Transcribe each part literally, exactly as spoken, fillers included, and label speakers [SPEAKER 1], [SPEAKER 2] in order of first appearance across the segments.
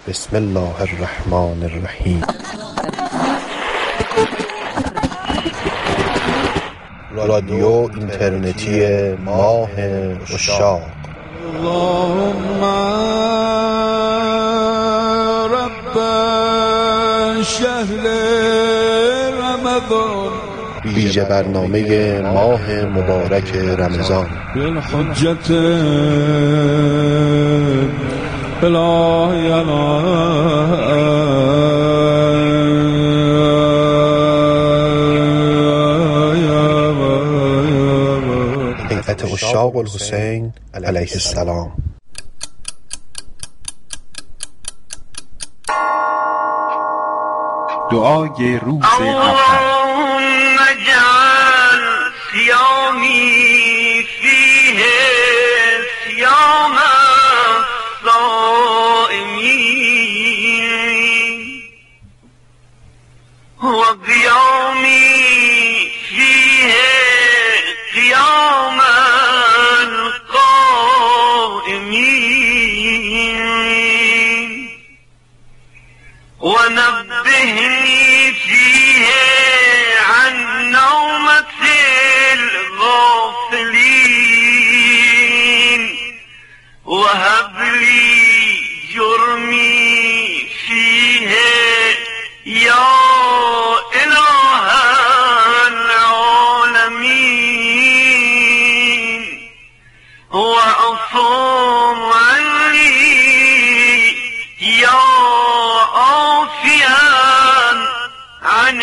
[SPEAKER 1] بسم الله الرحمن الرحیم. رادیو اینترنتی ماه عشاق.
[SPEAKER 2] اللهم رب شهر رمضان،
[SPEAKER 1] ویژه برنامه ماه مبارک رمضان.
[SPEAKER 2] بالحجت الهی
[SPEAKER 1] هیئت عشاق الحسین علیه السلام.
[SPEAKER 3] دعای روز اول.
[SPEAKER 4] ونبهني فيه عن نومة الغافلين وهب لي جرمي فيه يا إله العالمين وعصم عني يا عن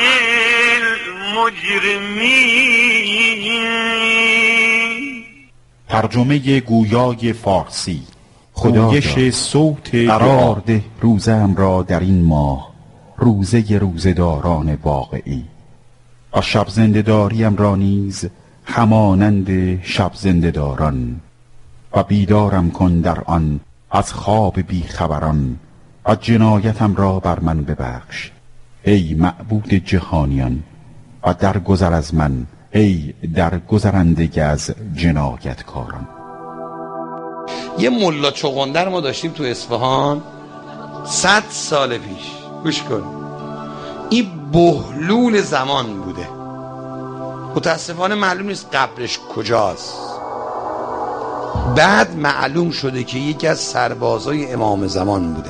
[SPEAKER 4] المجرمين.
[SPEAKER 3] ترجمه گویای فارسی. خدایش صوت قرار ده روزم را در این ماه، روزه روزداران واقعی، و شب زنده‌داریم را نیز همانند شب زنده‌داران، و بیدارم کن در آن از خواب بیخبران، و جنایتم را بر من ببخش ای معبود جهانیان، و در گذر از من ای در گذرندگی از جنایتکاران.
[SPEAKER 5] یه ملا چغندر ما داشتیم تو اصفهان صد سال پیش. گوش کن، این بهلول زمان بوده. متاسفانه معلوم نیست قبرش کجاست. بعد معلوم شده که یکی از سربازای امام زمان بوده.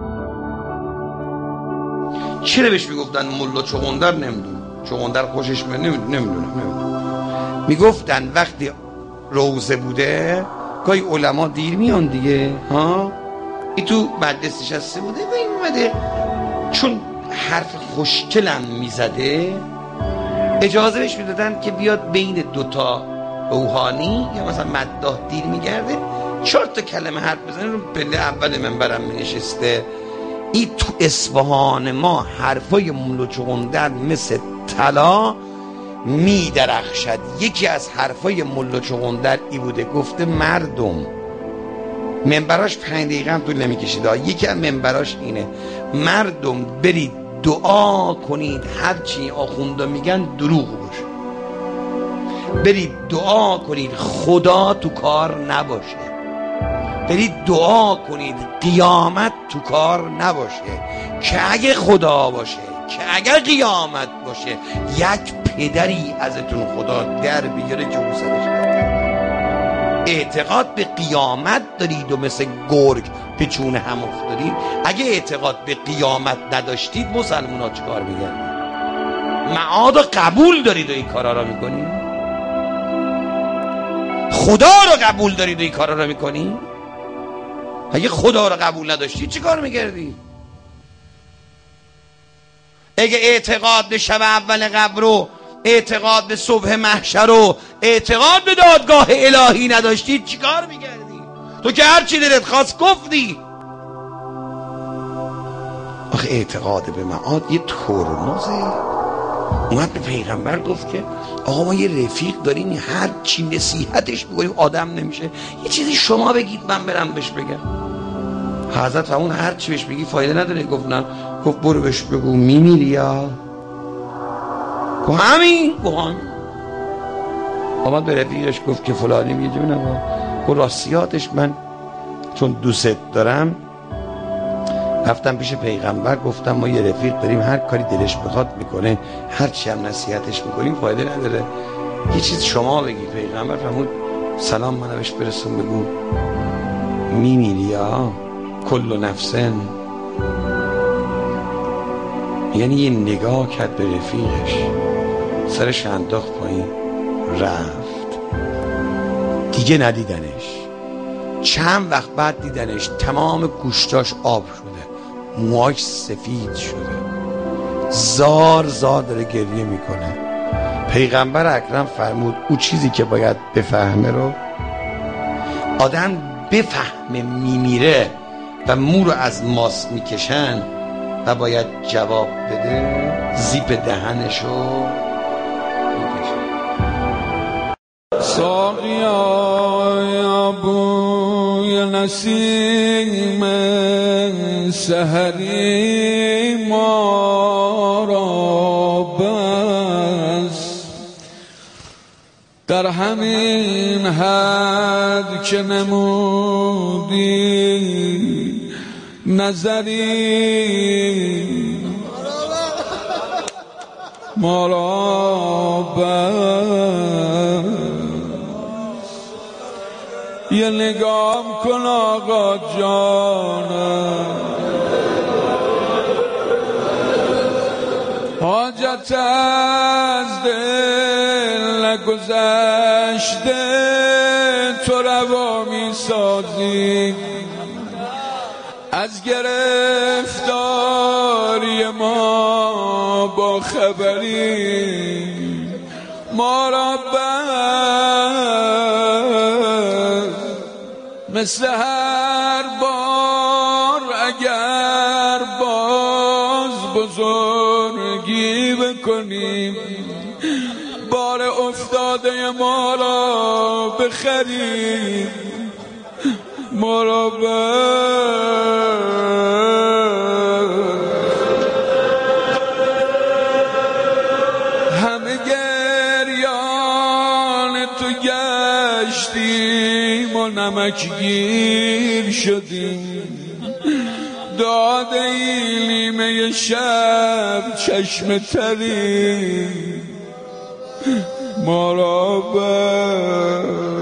[SPEAKER 5] چرا بهش میگفتن ملا چغندر؟ نمیدونم، چغندر خوشش میاد، نمیدونم نمیدونم میگفتن وقتی روزه بوده گاهی علما دیر میان دیگه، ها این تو مجلس نشسته بوده و این اومده چون حرف خوشگلم میزده اجازه بهش میدادن که بیاد بین دوتا روحانی یا مثلا مداح دیر میگرده چهار تا کلمه حرف بزنه. رو پله اول منبرم مینشسته. این تو اصفهان ما حرفای ملا چغندر مثل طلا می درخشد. یکی از حرفای ملا چغندر ای بوده، گفته مردم، منبراش پنج دقیقه هم طول نمیکشید، یکی از منبراش اینه: مردم برید دعا کنید هرچی آخوندا میگن دروغ باشه، برید دعا کنید خدا تو کار نباشه، برید دعا کنید قیامت تو کار نباشه، که اگه خدا باشه، که اگر قیامت باشه یک پدری ازتون خدا در بیاره که اون سرش بده. اعتقاد به قیامت دارید و مثل گرگ به چون هم افتادید. اگه اعتقاد به قیامت نداشتید مسلمان ها چه کار میگردید؟ معاد رو قبول دارید و این کارا رو میکنید؟ خدا رو قبول دارید و این کارا رو میکنید؟ اگه خدا رو قبول نداشتی چی کار میکردی؟ اگه اعتقاد به شب اول قبر و اعتقاد به صبح محشر و اعتقاد به دادگاه الهی نداشتی چی کار میکردی؟ تو که هر چی دلت خواست گفتی. آخه اعتقاد به معاد یه ترمزه. اومد به پیغمبر گفت که آقا ما یه رفیق داریم هر چی نصیحتش بگویم آدم نمیشه، یه چیزی شما بگید من برم بهش بگم. حضرت فرمود هر چی بهش بگی فایده نداره. گفت نه. گفت برو بهش بگو میمیری یا گفت همین. گفت همین. آمد به رفیقش گفت که فلانی میگه جونم. گفت راستیاتش من چون دوست دارم رفتم پیش پیغمبر گفتم ما یه رفیق داریم هر کاری دلش بخواد میکنه، هر چی هم نصیحتش میکنیم فایده نداره، یه چیز شما بگی. پیغمبر فرمود سلام منو بهش برسون بگو میمیری یا کل نفسن. یعنی یه نگاه کرد به رفیقش، سرش انداخت پایین رفت، دیگه ندیدنش. چند وقت بعد دیدنش تمام گوشتاش آب شده، موهاش سفید شده، زار زار داره گریه میکنه. پیغمبر اکرم فرمود او چیزی که باید بفهمه رو آدم بفهمه میمیره و مو رو از ماس میکشن و باید جواب بده، زیپ دهنشو میکشن.
[SPEAKER 2] ساقیا یا بوی نسیم سحری ما را بس، در همین حد که نمودی نظری ما را بس. یه نگام کن آقا جانم، حاجت از دل نگذشته تو روا می سازی، از گرفتاری ما با خبری ما را بس. مثل هر بار اگر باز بزرگی بکنیم، بار افتاده ما را بخریم ما را بس. همه گریان تو گشتیم و نمکگیر شدیم، داده ای نیمه شب چشم تری ما را بس.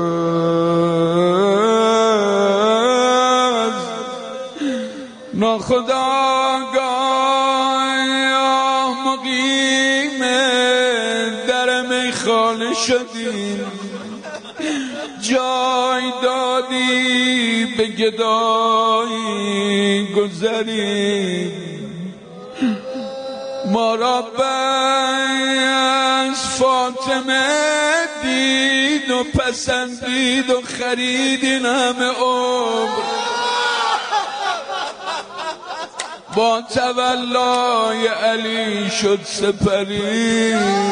[SPEAKER 2] ناخودآگاه مقیم در میخانه شدیم، جای دادی به گدایی گذری ما را بس. فاطمه دید و پسندید و خرید این همه عمر، با تولای علی شد سپری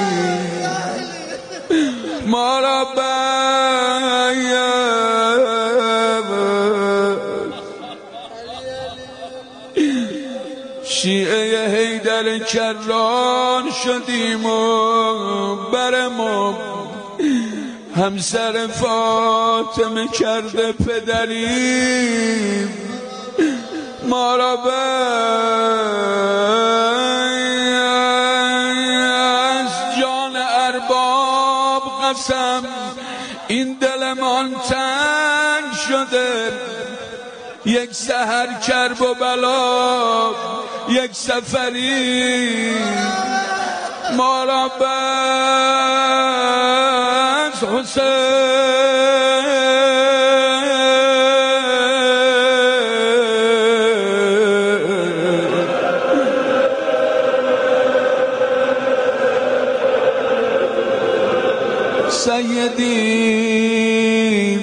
[SPEAKER 2] ما را بس. شیعه حیدر کران شدیم و بر ما همسر فاطمه کرده پدریم ما را بس. جان ارباب قسم این دلمان تنگ شده، یک سحر کرب و بلا یک سفری ما را بس. حسین سیدی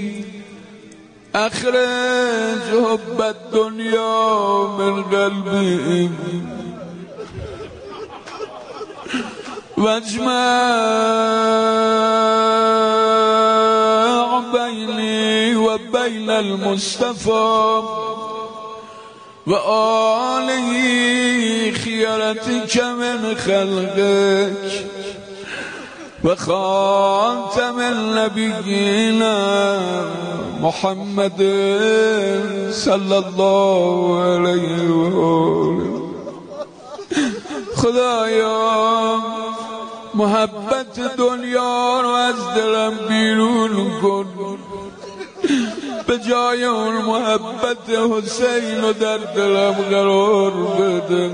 [SPEAKER 2] اخرج حب الدنیا من قلبی واجمع بینی و بین المصطفى و آله خیارتک من خلقک و خاتم النبیین محمد صلی الله علیه و آله. خدایا محبت دنیا رو از دلم بیرون کن، به جای اون محبت حسین رو در دلم قرار بده.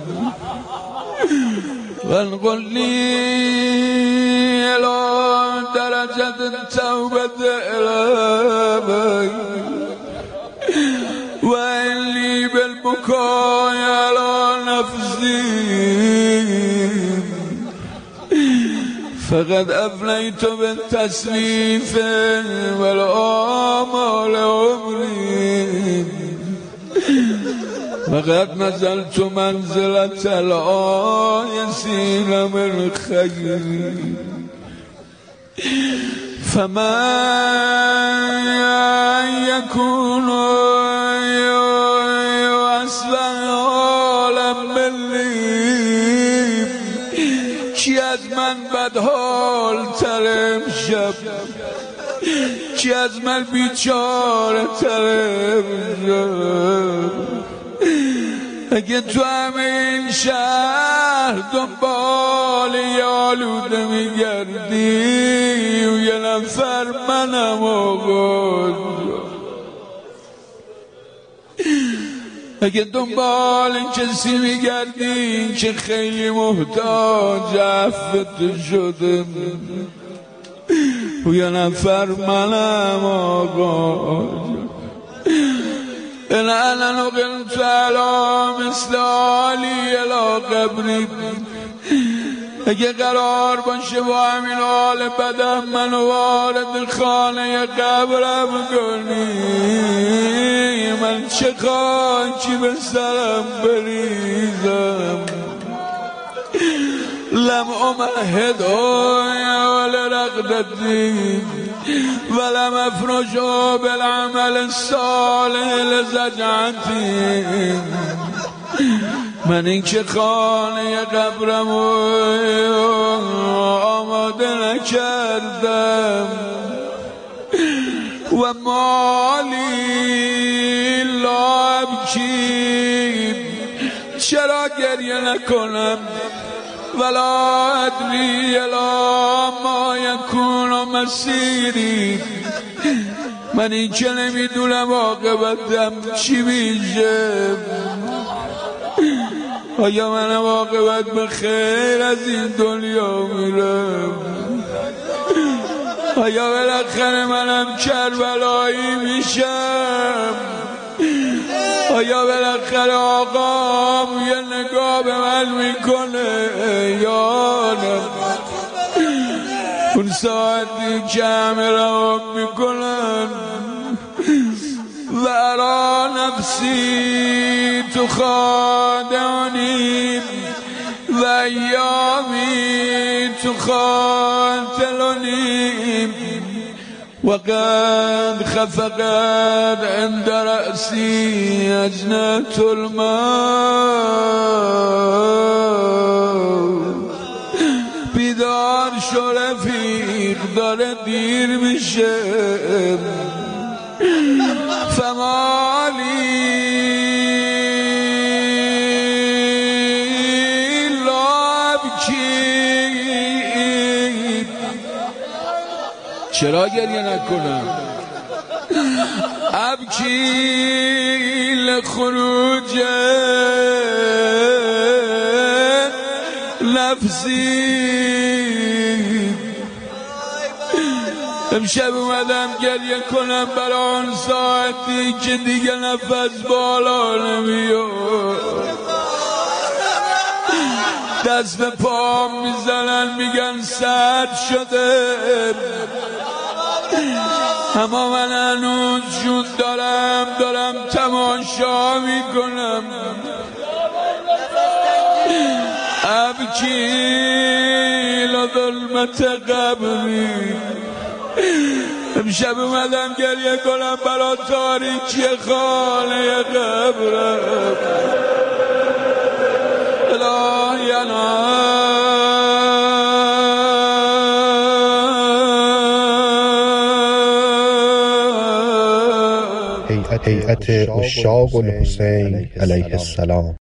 [SPEAKER 2] وانقل لی الی درجة توبة الی و انلی بالبکاء علی نفسی فقد افنیت بالتسویف والآمال عمری وقد نزلت منزلة الآیسین من خیر فما یکون اصلا عالم ملی. چی از من بدحال تر امشب، چی از من بیچاره تر امشب. اگه تو همه این شهر دنبال یه آلوده میگردی و یه نفر منم آقا، اگه دنبال کسی میگردی که خیلی محتاج عفت شده و یه نفر منم آقا. ان انا نقلت علی مثل علی الی قبری. اگه قرار باشه با همین حال بدم منو وارد خانه قبرم کنی، من چه خاکی به سرم بریزم. لم امهد ول رقدتی ولم افرشو بالعمل الصالح لزجعتی. من این که خانه قبرم آماده نکردم و مالی لابکی، چرا گریه نکنم؟ ولا ادری الا ما یکون مسیری. من این که نمیدونم عاقبتم چی میشه. آیا من عاقبت به خیر از این دنیا میرم؟ آیا بالاخره منم کربلایی میشم؟ آیا بالاخره آقام یه نگاه به من میکنه یا نه؟ اون ساعتی که همه را میکنن و ارا نفسی تو خادعنی و ایامی تو خاتلونی و قد خفقت عند رأسی اجنة الموت. بیدار شو رفیق، داره دیر میشه. فمالی لابکی، چرا گریه نکنم؟ ابکی لخروج نفسی. امشب اومدم گریه کنم برای آن ساعتی که دیگه نفس بالا نمیاد. دست به پا میزنن میگن سرد شده، اما من هنوز جون دارم، دارم تماشا میکنم. ابکی لظلمت قبری. امشب اومدم گریه کنم برای تاریکی خانه قبرم. الهی انا
[SPEAKER 1] هیئت عشاق الحسین علیه السلام.